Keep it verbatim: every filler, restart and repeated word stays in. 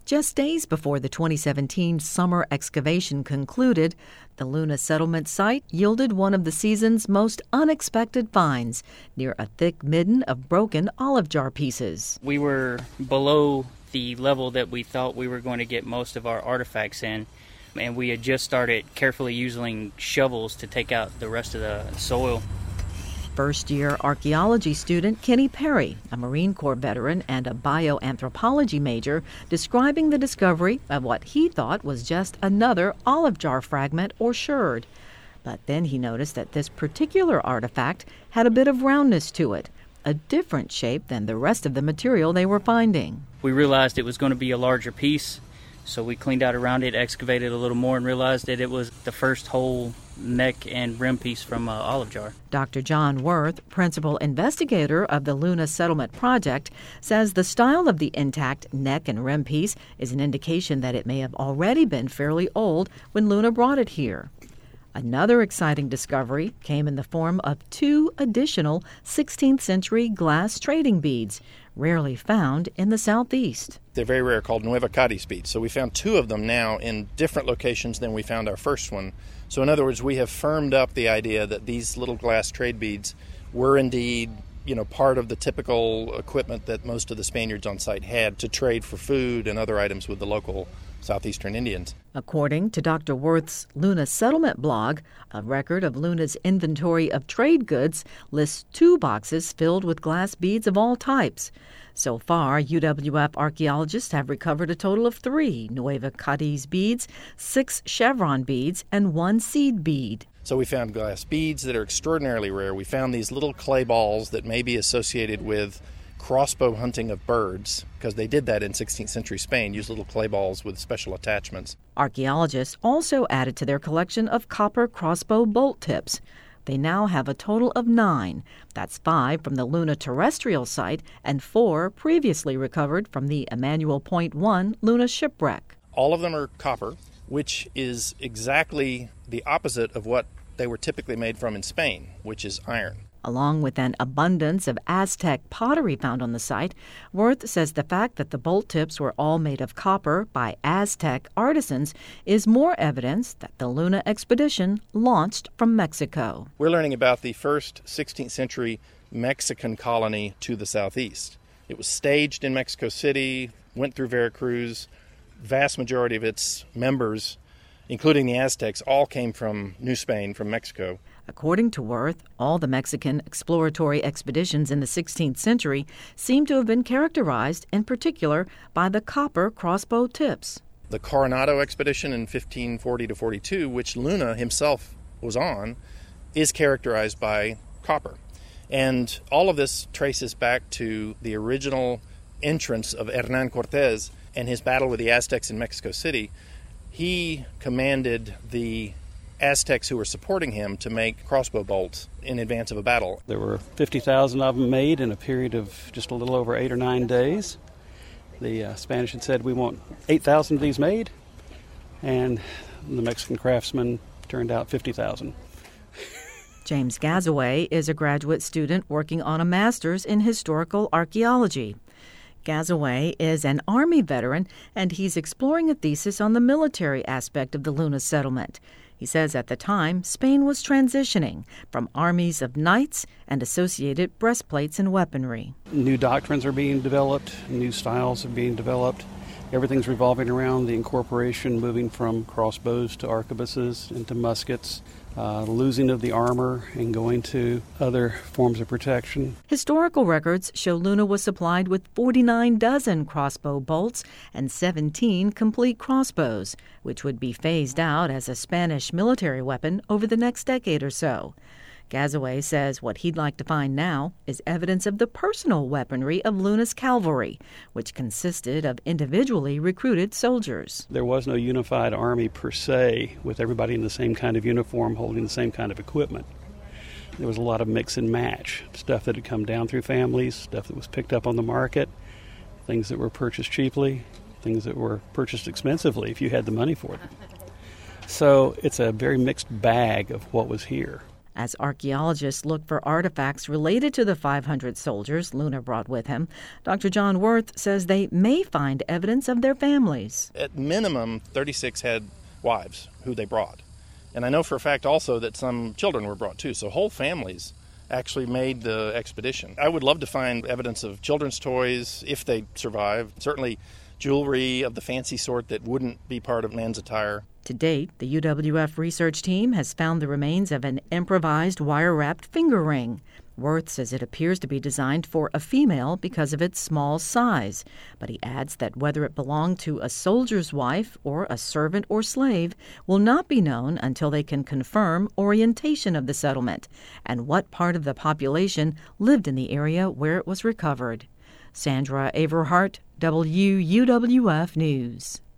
Just days before the twenty seventeen summer excavation concluded, the Luna settlement site yielded one of the season's most unexpected finds near a thick midden of broken olive jar pieces. We were below the level that we thought we were going to get most of our artifacts in, and we had just started carefully using shovels to take out the rest of the soil. First-year archaeology student Kenny Perry, a Marine Corps veteran and a bioanthropology major, describing the discovery of what he thought was just another olive jar fragment or sherd. But then he noticed that this particular artifact had a bit of roundness to it, a different shape than the rest of the material they were finding. We realized it was going to be a larger piece, so we cleaned out around it, excavated a little more, and realized that it was the first whole neck and rim piece from an olive jar. Doctor John Worth, principal investigator of the Luna Settlement Project, says the style of the intact neck and rim piece is an indication that it may have already been fairly old when Luna brought it here. Another exciting discovery came in the form of two additional sixteenth century glass trading beads, rarely found in the southeast. They're very rare, called Nueva Cadiz beads. So we found two of them now in different locations than we found our first one. So in other words, we have firmed up the idea that these little glass trade beads were indeed, you know, part of the typical equipment that most of the Spaniards on site had to trade for food and other items with the local southeastern Indians. According to Doctor Worth's Luna Settlement blog, a record of Luna's inventory of trade goods lists two boxes filled with glass beads of all types. So far, U W F archaeologists have recovered a total of three Nueva Cadiz beads, six chevron beads, and one seed bead. So we found glass beads that are extraordinarily rare. We found these little clay balls that may be associated with crossbow hunting of birds, because they did that in sixteenth century Spain, used little clay balls with special attachments. Archaeologists also added to their collection of copper crossbow bolt tips. They now have a total of nine. That's five from the Luna terrestrial site and four previously recovered from the Emmanuel Point one Luna shipwreck. All of them are copper, which is exactly the opposite of what they were typically made from in Spain, which is iron. Along with an abundance of Aztec pottery found on the site, Worth says the fact that the bolt tips were all made of copper by Aztec artisans is more evidence that the Luna expedition launched from Mexico. We're learning about the first sixteenth century Mexican colony to the southeast. It was staged in Mexico City, went through Veracruz. Vast majority of its members, including the Aztecs, all came from New Spain, from Mexico. According to Worth, all the Mexican exploratory expeditions in the sixteenth century seem to have been characterized, in particular, by the copper crossbow tips. The Coronado expedition in fifteen forty to forty-two, which Luna himself was on, is characterized by copper. And all of this traces back to the original entrance of Hernán Cortés and his battle with the Aztecs in Mexico City. He commanded the Aztecs who were supporting him to make crossbow bolts in advance of a battle. There were fifty thousand of them made in a period of just a little over eight or nine days. The uh, Spanish had said, we want eight thousand of these made, and the Mexican craftsmen turned out fifty thousand. James Gazaway is a graduate student working on a master's in historical archaeology. Gazaway is an Army veteran, and he's exploring a thesis on the military aspect of the Luna settlement. He says at the time, Spain was transitioning from armies of knights and associated breastplates and weaponry. New doctrines are being developed, new styles are being developed. Everything's revolving around the incorporation, moving from crossbows to arquebuses and to muskets, uh, losing of the armor and going to other forms of protection. Historical records show Luna was supplied with forty-nine dozen crossbow bolts and seventeen complete crossbows, which would be phased out as a Spanish military weapon over the next decade or so. Gazaway says what he'd like to find now is evidence of the personal weaponry of Luna's cavalry, which consisted of individually recruited soldiers. There was no unified army per se, with everybody in the same kind of uniform holding the same kind of equipment. There was a lot of mix and match, stuff that had come down through families, stuff that was picked up on the market, things that were purchased cheaply, things that were purchased expensively if you had the money for them. So it's a very mixed bag of what was here. As archaeologists look for artifacts related to the five hundred soldiers Luna brought with him, Doctor John Worth says they may find evidence of their families. At minimum, thirty-six had wives who they brought. And I know for a fact also that some children were brought too, so whole families actually made the expedition. I would love to find evidence of children's toys if they survive. Certainly jewelry of the fancy sort that wouldn't be part of man's attire. To date, the U W F research team has found the remains of an improvised wire-wrapped finger ring. Worth says it appears to be designed for a female because of its small size, but he adds that whether it belonged to a soldier's wife or a servant or slave will not be known until they can confirm orientation of the settlement and what part of the population lived in the area where it was recovered. Sandra Averhart, W U W F News.